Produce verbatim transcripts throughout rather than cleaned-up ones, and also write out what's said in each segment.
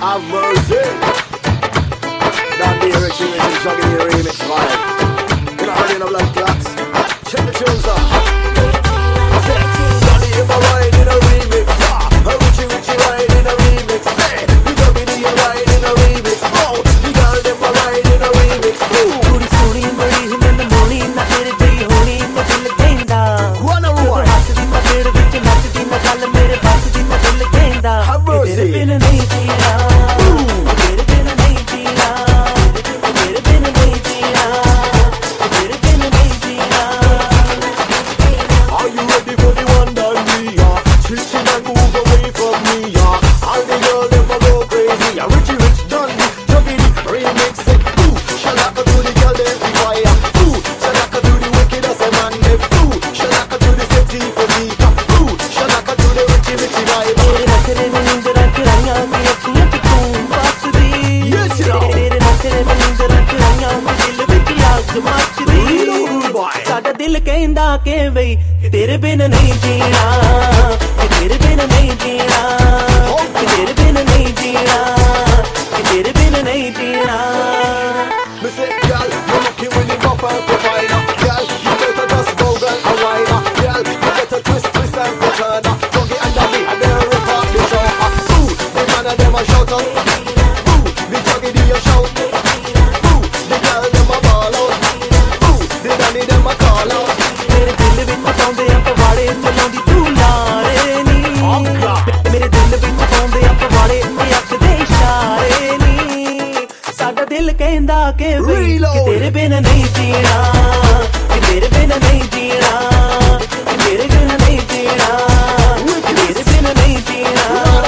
Have mercy. That be Richie Richie Shaggy the remix vibe. You know how in a blood clots. Check the tunes up. Say, Johnny if I ride in a remix. Ah, a Richie Richie ride in a remix. Say, you got me the ride in a remix. Oh, you got them a ride in a remix. Ooh. Puri suni badi himan moni na tere pe honi na dil kenda. One on one. Hath di na tere vich nachdi na gal mere baat di na dil kenda. Have mercy. Tere bin nahi jeena. Tere bin nahi jeena. Tere bin nahi jeena. Tere bin nahi jeena. Are you ready for the one that we are? Chill chill and move away from me, yeah. All the girls them a go crazy. Yeah, Richie Rich done the Juggity remix it. Ooh, shalaka to the girl them free fire. Ooh, shalaka to the wicked as a man them. Ooh, shalaka to the sexy Felica. Ooh, shalaka to the Richie Richie vibe. Tere nakre mein neend rakh raiya ki akhiyan pe tu fasdi. Yes, you know. Tere nakre mein neend rakh raiya ki dil vich aag machdi. Real boy. साडा दिल कहंदा के वई तेरे बिन नहीं जीना, कि तेरे बिन नहीं जीना, कि तेरे बिन नहीं जीना, कि तेरे बिन नहीं जीना. Me say, girl, you looking really rough and provider. Girl, you better just go girl and wine. Girl, you better twist, twist and turn. Don't get under me and then rip off the show. Ooh, the man and them a shout out. Ooh, the juggy do a shout. Ooh, the girl them a ball out. Ooh, the daddy them a call out. मेरे दिल विच पाउंदे आ पवाड़े चलाउंदी तू लारे नी. मेरे दिल विच पाउंदे आ पवाड़े ते अख दे इशारे नी. साडा दिल कहंदा के वई कि तेरे बिन नहीं जीना, कि तेरे बिन नहीं जीना, कि तेरे बिन नहीं जीना, कि तेरे बिन नहीं जीना.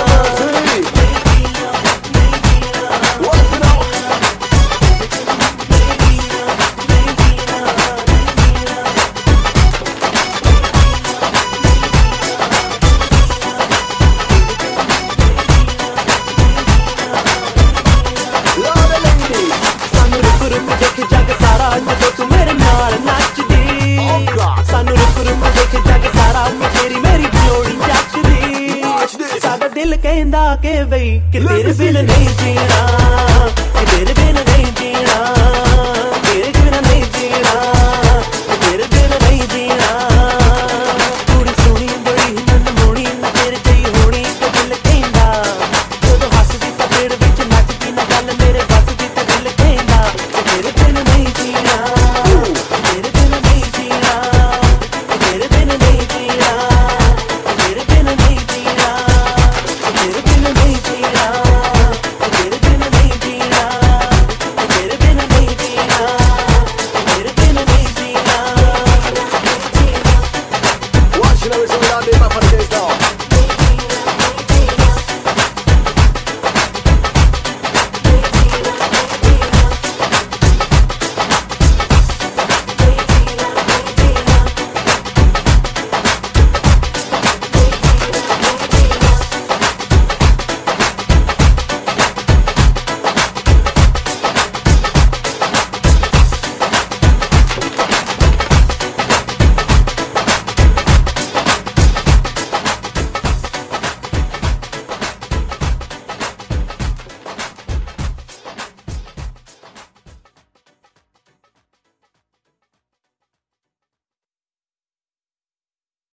सानू रुक रुक देख जग सारा जदों तू मेरे नाल नचदी. सानू रुक रुक देख जग सारा कि तेरी मेरी जोड़ी जचदी. साडा दिल कहंदा के वई कि तेरे बिन नहीं जीना, कि तेरे बिन नहीं जीना.